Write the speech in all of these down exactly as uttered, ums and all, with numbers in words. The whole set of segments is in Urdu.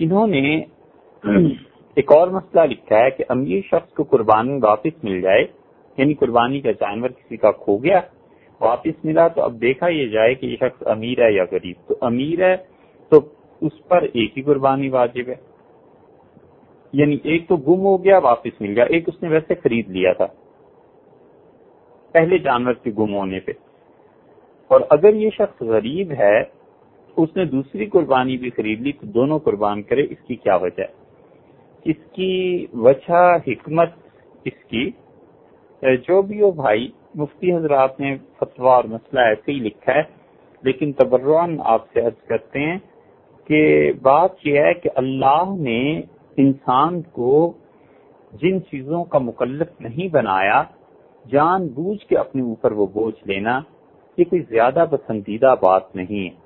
انہوں نے ایک اور مسئلہ لکھا ہے کہ امیر شخص کو قربانی واپس مل جائے، یعنی قربانی کا جانور کسی کا کھو گیا واپس ملا، تو اب دیکھا یہ جائے کہ یہ شخص امیر ہے یا غریب۔ تو امیر ہے تو اس پر ایک ہی قربانی واجب ہے، یعنی ایک تو گم ہو گیا واپس مل گیا، ایک اس نے ویسے خرید لیا تھا پہلے جانور کے گم ہونے پہ۔ اور اگر یہ شخص غریب ہے اس نے دوسری قربانی بھی خرید لی تو دونوں قربان کرے، اس کی کیا وجہ ہے؟ اس کی وجہ حکمت اس کی جو بھی ہو بھائی، مفتی حضرات نے فتویٰ اور مسئلہ ایسے ہی لکھا ہے، لیکن تبرعاً آپ سے عرض کرتے ہیں کہ بات یہ ہے کہ اللہ نے انسان کو جن چیزوں کا مکلف نہیں بنایا، جان بوجھ کے اپنے اوپر وہ بوجھ لینا، یہ کوئی زیادہ پسندیدہ بات نہیں ہے۔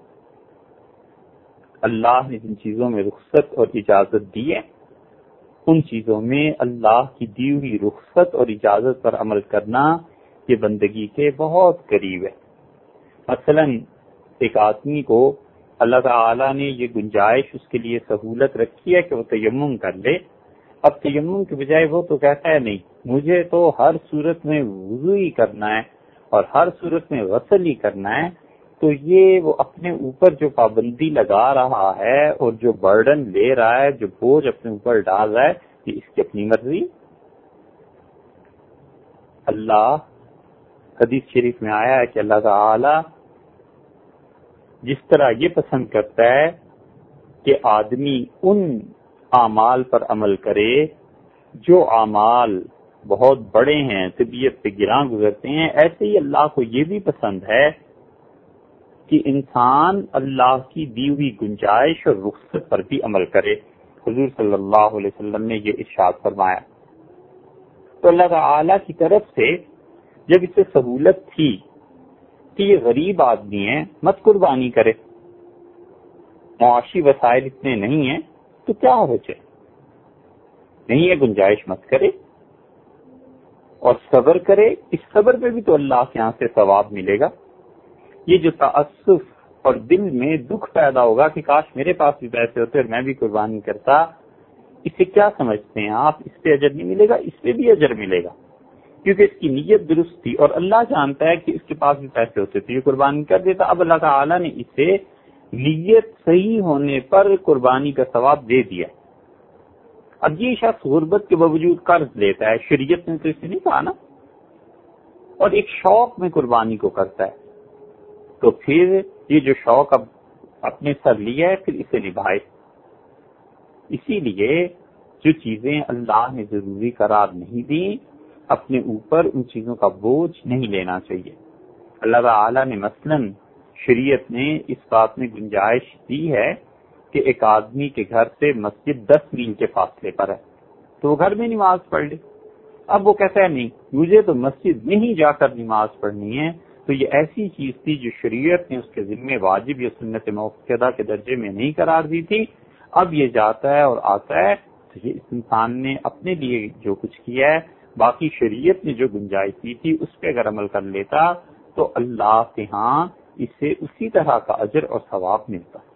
اللہ نے جن چیزوں میں رخصت اور اجازت دی ہے، ان چیزوں میں اللہ کی دی ہوئی رخصت اور اجازت پر عمل کرنا یہ بندگی کے بہت قریب ہے۔ مثلا ایک آدمی کو اللہ تعالیٰ نے یہ گنجائش اس کے لیے سہولت رکھی ہے کہ وہ تیمم کر لے، اب تیمم کے بجائے وہ تو کہتا ہے نہیں، مجھے تو ہر صورت میں وضو ہی کرنا ہے اور ہر صورت میں غسل ہی کرنا ہے، تو یہ وہ اپنے اوپر جو پابندی لگا رہا ہے اور جو برڈن لے رہا ہے، جو بوجھ اپنے اوپر ڈال رہا ہے، یہ اس کی اپنی مرضی۔ اللہ حدیث شریف میں آیا ہے کہ اللہ تعالی جس طرح یہ پسند کرتا ہے کہ آدمی ان اعمال پر عمل کرے جو اعمال بہت بڑے ہیں، طبیعت پہ گراں گزرتے ہیں، ایسے ہی اللہ کو یہ بھی پسند ہے کہ انسان اللہ کی دی ہوئی گنجائش اور رخصت پر بھی عمل کرے۔ حضور صلی اللہ علیہ وسلم نے یہ ارشاد فرمایا۔ تو اللہ تعالی کی طرف سے جب اسے سہولت تھی کہ یہ غریب آدمی ہے، مت قربانی کرے، معاشی وسائل اتنے نہیں ہیں، تو کیا وجہ نہیں ہے، گنجائش مت کرے اور صبر کرے، اس صبر پہ بھی تو اللہ کے یہاں سے ثواب ملے گا۔ یہ جو تعصف اور دل میں دکھ پیدا ہوگا کہ کاش میرے پاس بھی پیسے ہوتے اور میں بھی قربانی کرتا، اسے کیا سمجھتے ہیں آپ؟ اس پہ اجر نہیں ملے گا، اس پہ بھی اجر ملے گا، کیونکہ اس کی نیت درست تھی اور اللہ جانتا ہے کہ اس کے پاس بھی پیسے ہوتے تو یہ قربانی کر دیتا۔ اب اللہ تعالیٰ نے اسے نیت صحیح ہونے پر قربانی کا ثواب دے دیا۔ اب یہ شخص غربت کے باوجود قرض لیتا ہے، شریعت نے تو اسے نہیں کہا نا، اور ایک شوق میں قربانی کو کرتا ہے، تو پھر یہ جو شوق اب اپنے سر لیا ہے پھر اسے نبھائے۔ اسی لیے جو چیزیں اللہ نے ضروری قرار نہیں دی، اپنے اوپر ان چیزوں کا بوجھ نہیں لینا چاہیے۔ اللہ تعالی نے مثلاً شریعت نے اس بات میں گنجائش دی ہے کہ ایک آدمی کے گھر سے مسجد دس میل کے فاصلے پر ہے تو وہ گھر میں نماز پڑھ لے۔ اب وہ کہتا ہے نہیں، مجھے تو مسجد میں ہی جا کر نماز پڑھنی ہے، تو یہ ایسی چیز تھی جو شریعت نے اس کے ذمہ واجب یا سنت موقدہ کے درجے میں نہیں قرار دی تھی، اب یہ جاتا ہے اور آتا ہے، تو یہ اس انسان نے اپنے لیے جو کچھ کیا ہے، باقی شریعت نے جو گنجائش دی تھی اس پہ اگر عمل کر لیتا تو اللہ کے ہاں اسے اسی طرح کا اجر اور ثواب ملتا۔